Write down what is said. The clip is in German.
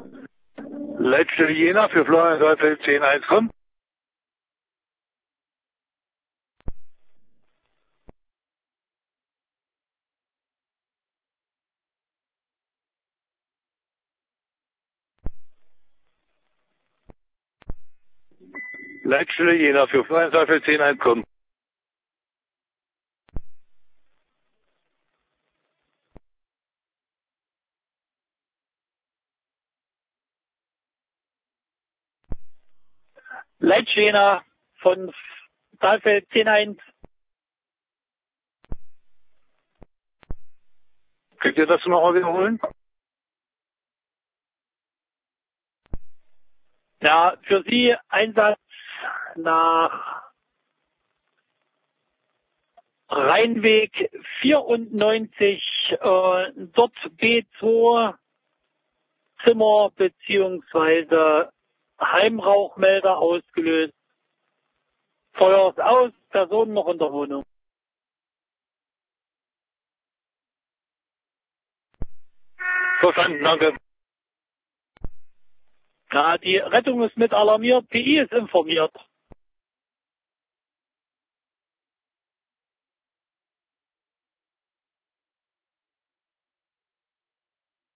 Leitstelle Jena für Florian Saalfeld 10-1, komm. Leitstelle Jena für Florian Saalfeld 10-1, komm. Leitstelle Jena von Saalfeld 10-1. Könnt ihr das nochmal wiederholen? Ja, für Sie Einsatz nach Rheinweg 94, dort B2 Zimmer beziehungsweise Heimrauchmelder ausgelöst. Feuer ist aus, Personen noch in der Wohnung. Verstanden, danke. Ja, die Rettung ist mit alarmiert, PI ist informiert.